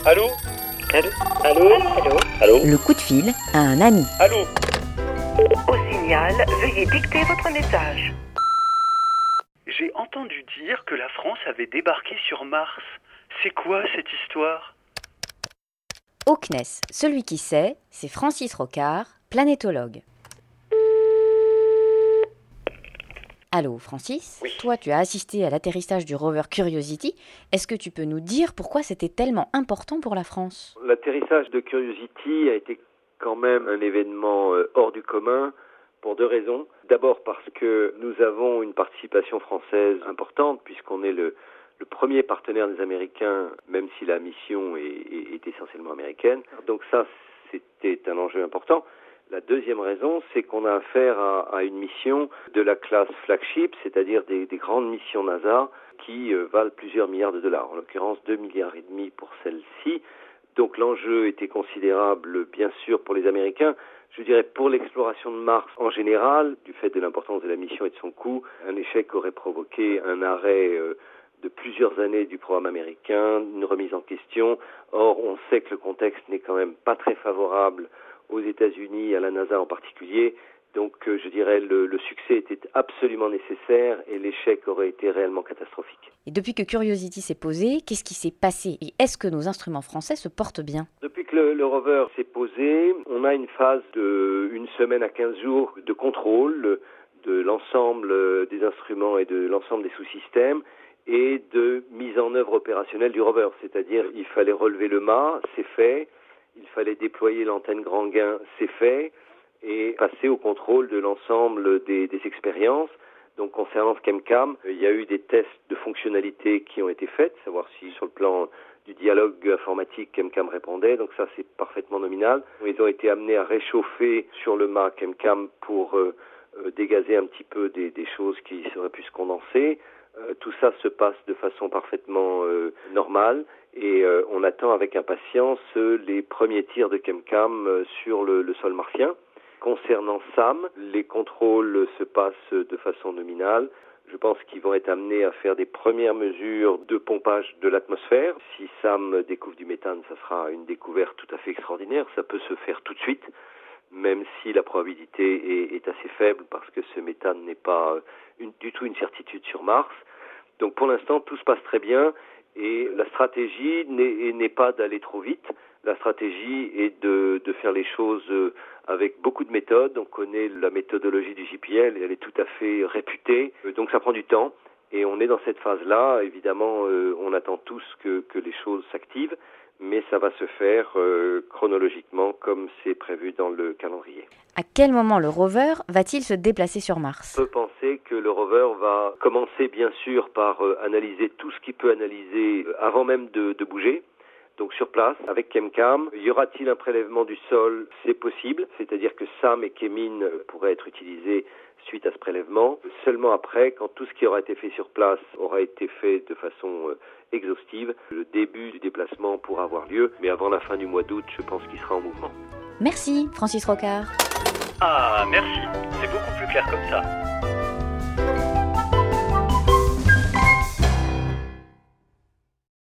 Allô? Allô? Allô? Allô? Allô? Le coup de fil à un ami. Allô? Au signal, veuillez dicter votre message. J'ai entendu dire que la France avait débarqué sur Mars. C'est quoi cette histoire? Au CNES, celui qui sait, c'est Francis Rocard, planétologue. Allô Francis, Oui. Toi tu as assisté à l'atterrissage du rover Curiosity. Est-ce que tu peux nous dire pourquoi c'était tellement important pour la France? L'atterrissage de Curiosity a été quand même un événement hors du commun pour deux raisons. D'abord parce que nous avons une participation française importante puisqu'on est le premier partenaire des Américains, même si la mission est essentiellement américaine. Donc ça, c'était un enjeu important. La deuxième raison, c'est qu'on a affaire à une mission de la classe flagship, c'est-à-dire des grandes missions NASA qui valent plusieurs milliards de dollars. En l'occurrence, 2,5 milliards pour celle-ci. Donc l'enjeu était considérable, bien sûr, pour les Américains. Je dirais pour l'exploration de Mars en général, du fait de l'importance de la mission et de son coût, un échec aurait provoqué un arrêt de plusieurs années du programme américain, une remise en question. Or, on sait que le contexte n'est quand même pas très favorable aux États-Unis, à la NASA en particulier. Donc, je dirais, le succès était absolument nécessaire et l'échec aurait été réellement catastrophique. Et depuis que Curiosity s'est posé, qu'est-ce qui s'est passé? Et est-ce que nos instruments français se portent bien? Depuis que le rover s'est posé, on a une phase de 1 semaine à 15 jours de contrôle de l'ensemble des instruments et de l'ensemble des sous-systèmes et de mise en œuvre opérationnelle du rover. C'est-à-dire, il fallait relever le mât, c'est fait. Il fallait déployer l'antenne grand gain, c'est fait, et passer au contrôle de l'ensemble des expériences. Donc concernant SchemCam, il y a eu des tests de fonctionnalité qui ont été faits, savoir si sur le plan du dialogue informatique SchemCam répondait, donc ça c'est parfaitement nominal. Ils ont été amenés à réchauffer sur le mât SchemCam pour dégazer un petit peu des choses qui auraient pu se condenser. Tout ça se passe de façon parfaitement normale et on attend avec impatience les premiers tirs de SchemCam sur le sol martien. Concernant SAM, les contrôles se passent de façon nominale. Je pense qu'ils vont être amenés à faire des premières mesures de pompage de l'atmosphère. Si SAM découvre du méthane, ça sera une découverte tout à fait extraordinaire. Ça peut se faire tout de suite, même si la probabilité est assez faible parce que ce méthane n'est pas du tout une certitude sur Mars. Donc pour l'instant, tout se passe très bien et la stratégie n'est pas d'aller trop vite. La stratégie est de faire les choses avec beaucoup de méthodes. On connaît la méthodologie du JPL et elle est tout à fait réputée. Donc ça prend du temps et on est dans cette phase-là. Évidemment, on attend tous que les choses s'activent, mais ça va se faire chronologiquement comme c'est prévu dans le calendrier. À quel moment le rover va-t-il se déplacer sur Mars? On peut penser que le rover va commencer bien sûr par analyser tout ce qu'il peut analyser avant même de bouger. Donc sur place, avec SchemCam, y aura-t-il un prélèvement du sol? C'est possible, c'est-à-dire que SAM et Kemin pourraient être utilisés suite à ce prélèvement. Seulement après, quand tout ce qui aura été fait sur place aura été fait de façon exhaustive, le début du déplacement pourra avoir lieu, mais avant la fin du mois d'août, je pense qu'il sera en mouvement. Merci Francis Rocard. Ah, merci. C'est beaucoup plus clair comme ça.